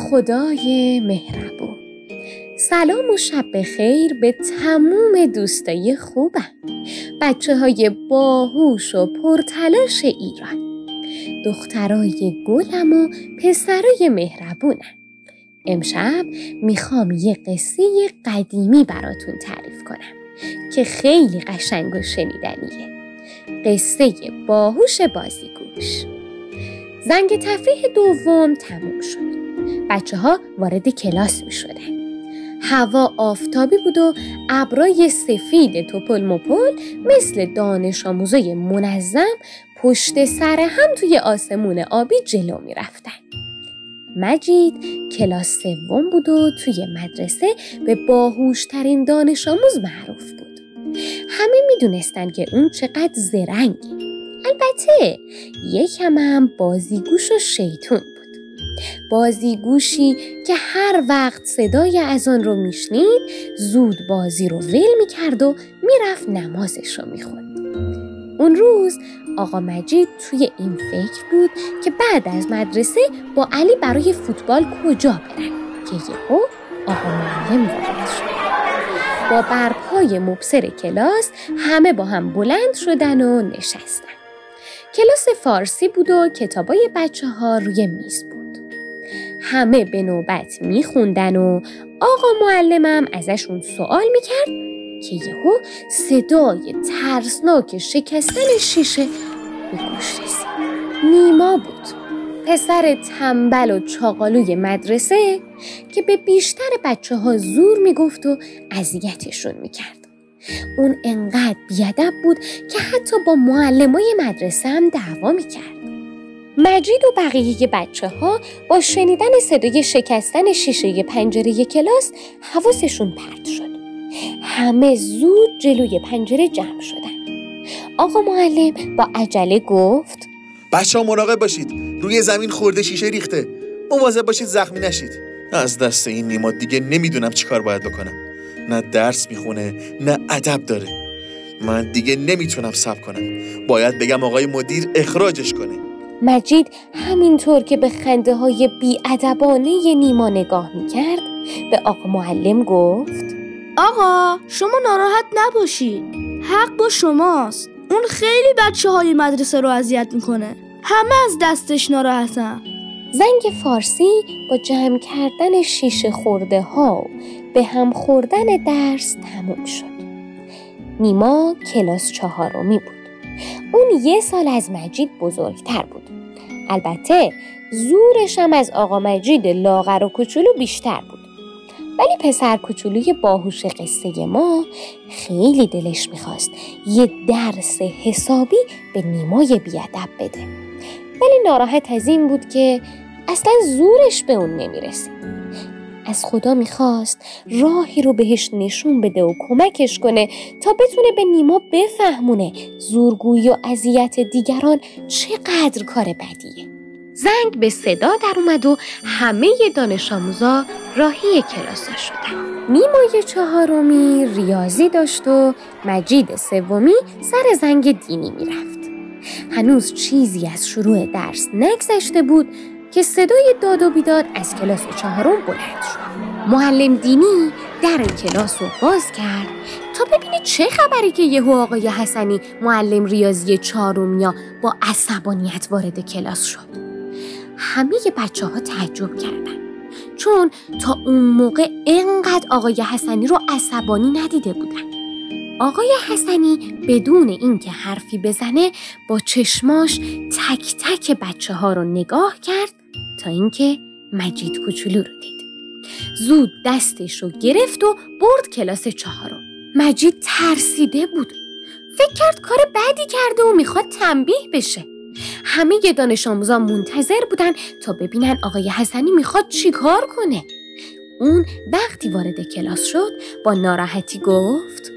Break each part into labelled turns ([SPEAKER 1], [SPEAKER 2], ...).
[SPEAKER 1] خدای مهربون. سلام و شب بخیر به تموم دوستای خوبم، بچه‌های باهوش و پرتلاش ایران، دخترای گلم و پسرای مهربونم. امشب میخوام یه قصه قدیمی براتون تعریف کنم که خیلی قشنگ و شنیدنیه. قصه باهوش بازیگوش. زنگ تفریح دوم تموم شد. بچه‌ها وارد کلاس می‌شدن. هوا آفتابی بود و ابرای سفید توپل مپل مثل دانش آموزای منظم پشت سر هم توی آسمون آبی جلو می‌رفتن. مجید کلاس سوم بود و توی مدرسه به باهوشترین دانش آموز معروف بود. همه می‌دونستن که اون چقدر زرنگه. البته یکم هم بازیگوش و شیطون بود. بازیگوشی که هر وقت صدای اذان رو میشنید زود بازی رو ول میکرد و میرفت نمازش رو میخوند. اون روز آقا مجید توی این فکر بود که بعد از مدرسه با علی برای فوتبال کجا برن که یهو آقا معلم وارد شد. با برپای مبصر کلاس همه با هم بلند شدن و نشستن. کلاس فارسی بود و کتابای بچه‌ها روی میز بود. همه به نوبت میخوندن و آقا معلمم ازشون سوال میکرد که یهو صدای ترسناک شکستن شیشه به گوش رسید. نیما بود، پسر تنبل و چاقالوی مدرسه که به بیشتر بچه‌ها زور میگفت و اذیتشون میکرد. اون انقدر بیادب بود که حتی با معلمای مدرسه هم دعوا میکرد. مجید و بقیه بچه‌ها با شنیدن صدای شکستن شیشه پنجره کلاس حواسشون پرت شد. همه زود جلوی پنجره جمع شدن. آقا معلم با عجله گفت:
[SPEAKER 2] بچه‌ها مراقب باشید، روی زمین خورده شیشه ریخته، مواظب باشید زخمی نشید. از دست این نیما دیگه نمیدونم چی کار باید بکنم. نه درس میخونه نه ادب داره. من دیگه نمیتونم صبر کنم، باید بگم آقای مدیر اخراجش کنه.
[SPEAKER 1] مجید همینطور که به خنده های بی‌ادبانه نیما نگاه میکرد به آقا معلم گفت:
[SPEAKER 3] آقا شما ناراحت نباشید، حق با شماست. اون خیلی بچه‌های مدرسه رو اذیت میکنه، همه از دستش ناراحتن.
[SPEAKER 1] زنگ فارسی با جمع کردن شیشه خورده ها و به هم خوردن درس تموم شد. نیما کلاس 4 بود. اون 1 سال از مجید بزرگتر بود. البته زورش هم از آقا مجید لاغر و کوچولو بیشتر بود. ولی پسر کوچولوی باهوش قصه ما خیلی دلش میخواست یه درس حسابی به نیمای بیادب بده. ولی ناراحت از این بود که اصلا زورش به اون نمیرسید. از خدا میخواست راهی رو بهش نشون بده و کمکش کنه تا بتونه به نیما بفهمونه زورگویی و اذیت دیگران چقدر کار بدیه. زنگ به صدا در اومد و همه دانش آموزا راهی کلاسا شدن. نیمای 4 ریاضی داشت و مجید 3 سر زنگ دینی میرفت. هنوز چیزی از شروع درس نگذشته بود که صدای داد و بیداد از کلاس 4 بلند شد. معلم دینی در کلاس رو باز کرد تا ببینه چه خبری که یهو آقای حسنی معلم ریاضی 4 با عصبانیت وارد کلاس شد. همه بچه‌ها تعجب کردن، چون تا اون موقع اینقدر آقای حسنی رو عصبانی ندیده بودن. آقای حسنی بدون اینکه حرفی بزنه با چشماش تک تک بچه‌ها رو نگاه کرد تا اینکه مجید کوچولو رو دید. زود دستش رو گرفت و برد کلاس 4. مجید ترسیده بود. فکر کرد کار بدی کرده و میخواد تنبیه بشه. همه دانش آموزا منتظر بودن تا ببینن آقای حسنی میخواد چی کار کنه. اون وقتی وارد کلاس شد با ناراحتی گفت: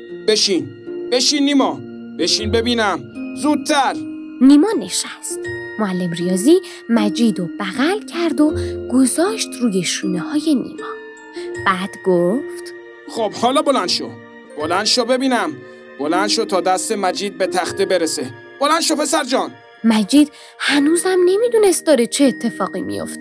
[SPEAKER 4] بشین نیما، بشین ببینم، زودتر.
[SPEAKER 1] نیما نشست. معلم ریاضی مجید رو بغل کرد و گذاشت روی شونه های نیما. بعد گفت:
[SPEAKER 4] خب حالا بلند شو ببینم، بلند شو تا دست مجید به تخته برسه. بلند شو پسر جان.
[SPEAKER 1] مجید هنوزم نمیدونست داره چه اتفاقی میفته.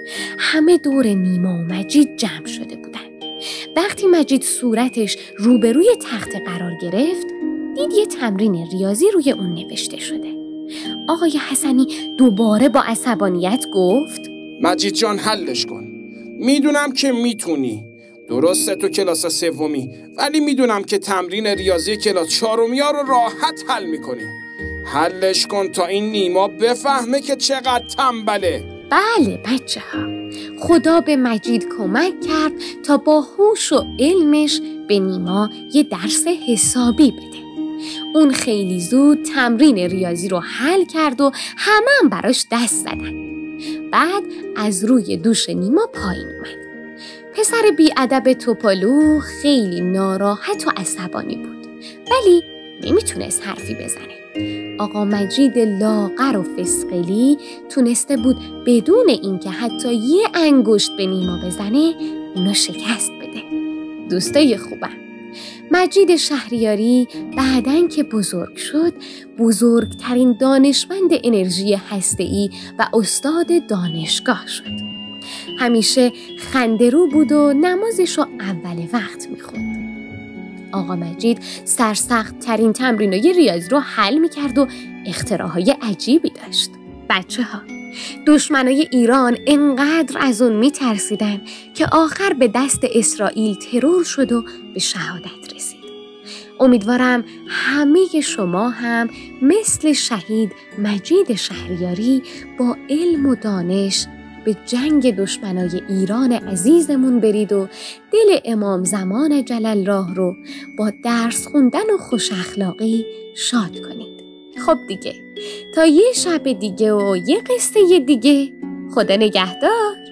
[SPEAKER 1] همه دور نیما و مجید جمع شده بودن. وقتی مجید صورتش روبروی تخت قرار گرفت، دید یه تمرین ریاضی روی اون نوشته شده. آقای حسنی دوباره با عصبانیت گفت:
[SPEAKER 4] مجید جان حلش کن. میدونم که میتونی. درسته تو کلاس سومی، ولی میدونم که تمرین ریاضی کلاس چهارمیا رو راحت حل میکنی. حلش کن تا این نیما بفهمه که چقدر تنبله.
[SPEAKER 1] بله بچه ها، خدا به مجید کمک کرد تا با هوش و علمش به نیما یه درس حسابی بده. اون خیلی زود تمرین ریاضی رو حل کرد و همه براش دست زدن. بعد از روی دوش نیما پایین اومد. پسر بی‌ادب توپالو خیلی ناراحت و عصبانی بود، ولی نمیتونست حرفی بزنه. آقا مجید لاغر و فسقلی تونسته بود بدون اینکه حتی یه انگشت به نیما بزنه اونو شکست بده. دوستای خوبم، مجید شهریاری بعدن که بزرگ شد بزرگترین دانشمند انرژی هسته‌ای و استاد دانشگاه شد. همیشه خنده‌رو بود و نمازش رو اول وقت میخوند. آقا مجید سرسخت ترین تمرینای ریاضی رو حل میکرد و اختراعهای عجیبی داشت. بچه ها، دشمنای ایران انقدر از اون میترسیدن که آخر به دست اسرائیل ترور شد و به شهادت رسید. امیدوارم همه شما هم مثل شهید مجید شهریاری با علم و دانش به جنگ دشمنای ایران عزیزمون برید و دل امام زمان جلل الله رو با درس خوندن و خوش اخلاقی شاد کنید. خب دیگه، تا یه شب دیگه و یه قصه دیگه، خدا نگهدار.